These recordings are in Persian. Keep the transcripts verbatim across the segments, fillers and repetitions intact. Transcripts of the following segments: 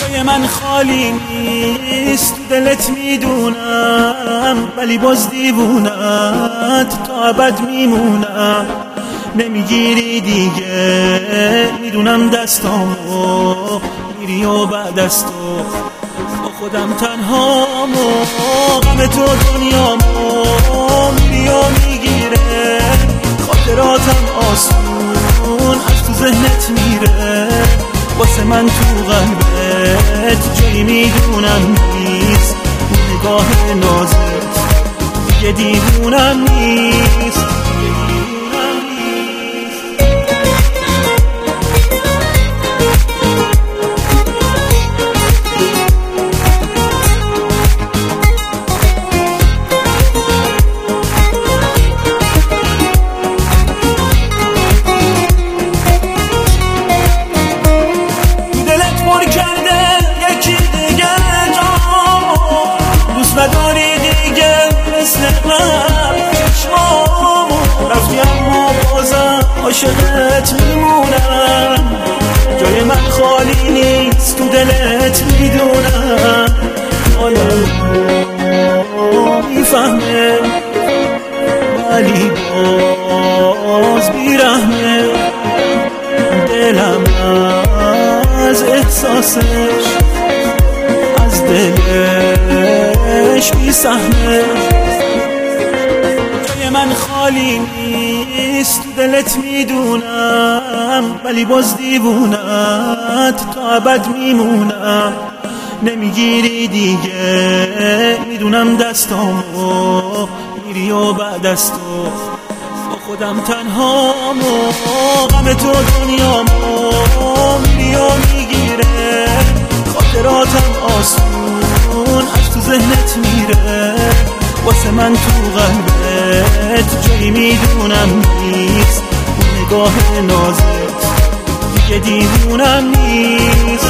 جای من خالی نیست، تو دلت میدونم، ولی باز دیوونت تا ابد میمونم. نمیگیری دیگه، میدونم دستامو میری و بعد از تو با خودم تنهامو. غم تو دنیامو میری و میگیره، خاطراتم آسون از تو ذهنت میره. واسه من تو قلبت جایی میدونم نیست، نگاه نازت دیگه دیوونم نیست. نداری دیگه مثل من چشمامو رفتی، اما بازم عاشقت میمونم. جای من خالی نیست، تو دلت میدونم. حالا میفهمه ولی باز بیرحمه، دلم از احساسش از دلش بی‌سهمه. جای من خالی نیست، تو دلت میدونم، ولی باز دیوونت تا ابد میمونم. نمیگیری دیگه، میدونم دستامو میری و بعد از تو با خودم تنهامو. غم تو دنیامو میری و میگیره، خاطراتم آسون از تو ذهنت میره. واسه من تو قلبت جایی میدونم نیست، نگاه نازت دیگه دیوونم نیست.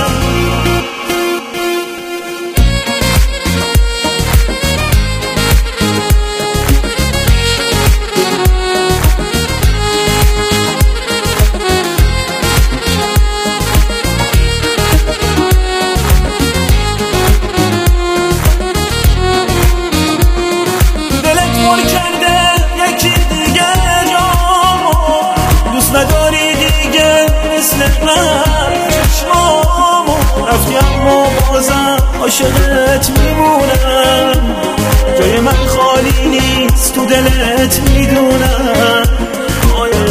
نداری دیگه مثل من چشمامو رفتی، اما بازم عاشقت میمونم. جای من خالی نیست، تو دلت میدونم. آیا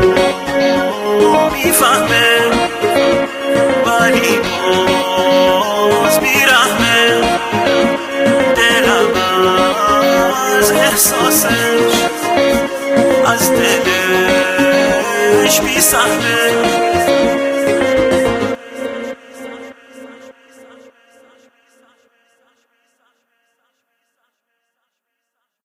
میفهمه ولی باز بیرحمه، دلم از احساسش از دلش بی‌سهمه.